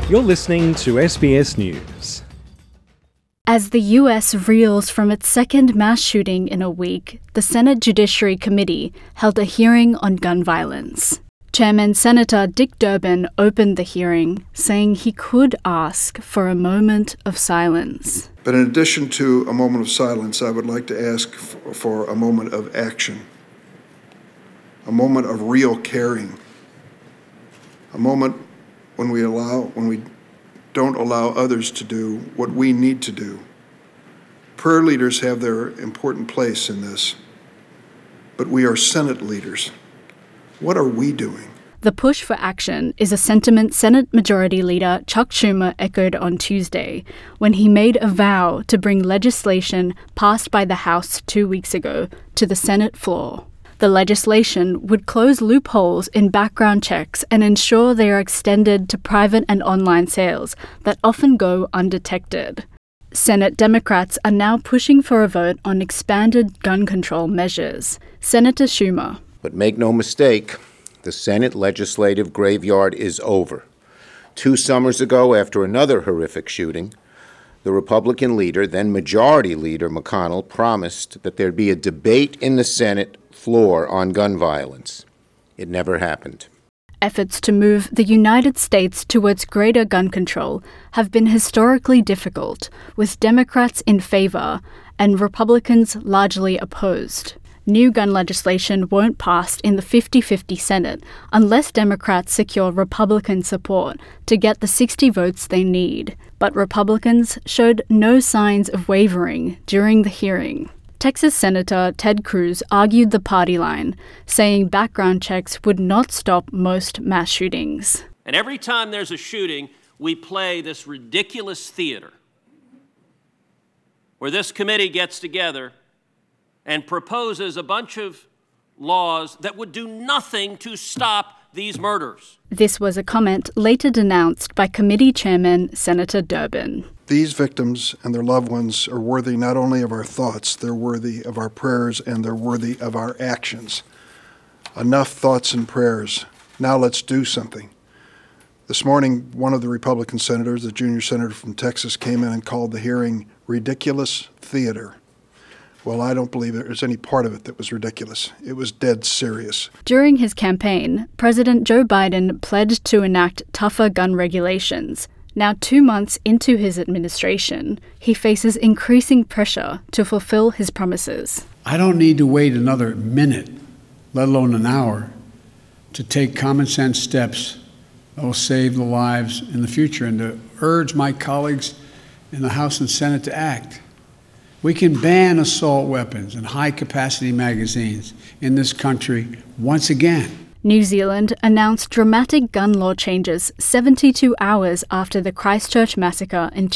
You're listening to SBS News. As the US reels from its second mass shooting in a week, the Senate Judiciary Committee held a hearing on gun violence. Chairman Senator Dick Durbin opened the hearing, saying he could ask for a moment of silence. But in addition to a moment of silence, I would like to ask for a moment of action, a moment of real caring, a moment when we don't allow others to do what we need to do. Prayer leaders have their important place in this, but we are Senate leaders. What are we doing? The push for action is a sentiment Senate Majority Leader Chuck Schumer echoed on Tuesday when he made a vow to bring legislation passed by the House 2 weeks ago to the Senate floor. The legislation would close loopholes in background checks and ensure they are extended to private and online sales that often go undetected. Senate Democrats are now pushing for a vote on expanded gun control measures. Senator Schumer. But make no mistake, the Senate legislative graveyard is over. 2 summers ago, after another horrific shooting, the Republican leader, then Majority Leader McConnell, promised that there'd be a debate in the Senate floor on gun violence. It never happened. Efforts to move the United States towards greater gun control have been historically difficult, with Democrats in favor and Republicans largely opposed. New gun legislation won't pass in the 50-50 Senate unless Democrats secure Republican support to get the 60 votes they need. But Republicans showed no signs of wavering during the hearing. Texas Senator Ted Cruz argued the party line, saying background checks would not stop most mass shootings. And every time there's a shooting, we play this ridiculous theater where this committee gets together and proposes a bunch of laws that would do nothing to stop these murders. This was a comment later denounced by committee chairman Senator Durbin. These victims and their loved ones are worthy not only of our thoughts, they're worthy of our prayers, and they're worthy of our actions. Enough thoughts and prayers. Now let's do something. This morning, one of the Republican senators, the junior senator from Texas, came in and called the hearing ridiculous theater. Well, I don't believe there's any part of it that was ridiculous. It was dead serious. During his campaign, President Joe Biden pledged to enact tougher gun regulations. Now 2 months into his administration, he faces increasing pressure to fulfill his promises. I don't need to wait another minute, let alone an hour, to take common sense steps that will save the lives in the future and to urge my colleagues in the House and Senate to act. We can ban assault weapons and high-capacity magazines in this country once again. New Zealand announced dramatic gun law changes 72 hours after the Christchurch massacre in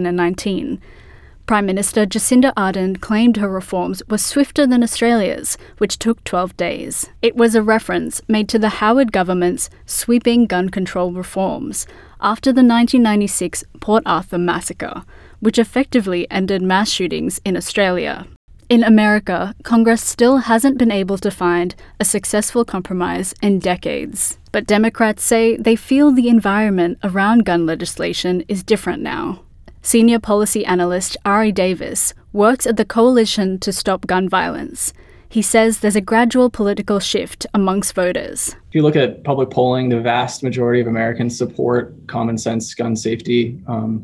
2019. Prime Minister Jacinda Ardern claimed her reforms were swifter than Australia's, which took 12 days. It was a reference made to the Howard government's sweeping gun control reforms after the 1996 Port Arthur massacre, which effectively ended mass shootings in Australia. In America, Congress still hasn't been able to find a successful compromise in decades. But Democrats say they feel the environment around gun legislation is different now. Senior policy analyst Ari Davis works at the Coalition to Stop Gun Violence. He says there's a gradual political shift amongst voters. If you look at public polling, the vast majority of Americans support common sense gun safety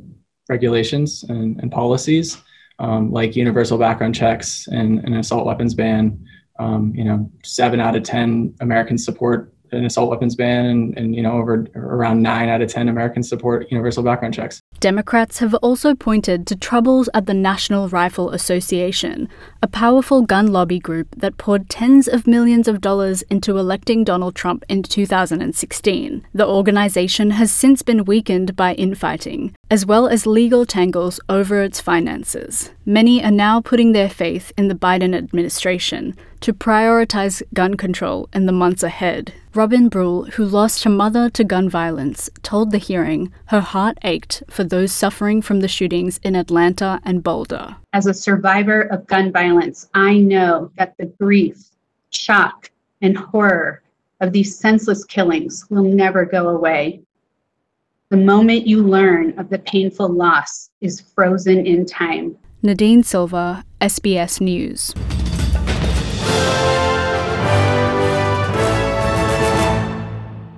regulations and policies, like universal background checks and an assault weapons ban. 7 out of 10 Americans support an assault weapons ban, and around 9 out of 10 Americans support universal background checks. Democrats have also pointed to troubles at the National Rifle Association, a powerful gun lobby group that poured tens of millions of dollars into electing Donald Trump in 2016. The organization has since been weakened by infighting, as well as legal tangles over its finances. Many are now putting their faith in the Biden administration to prioritize gun control in the months ahead. Robin Brule, who lost her mother to gun violence, told the hearing her heart ached for those suffering from the shootings in Atlanta and Boulder. As a survivor of gun violence, I know that the grief, shock, and horror of these senseless killings will never go away. The moment you learn of the painful loss is frozen in time. Nadine Silva, SBS News.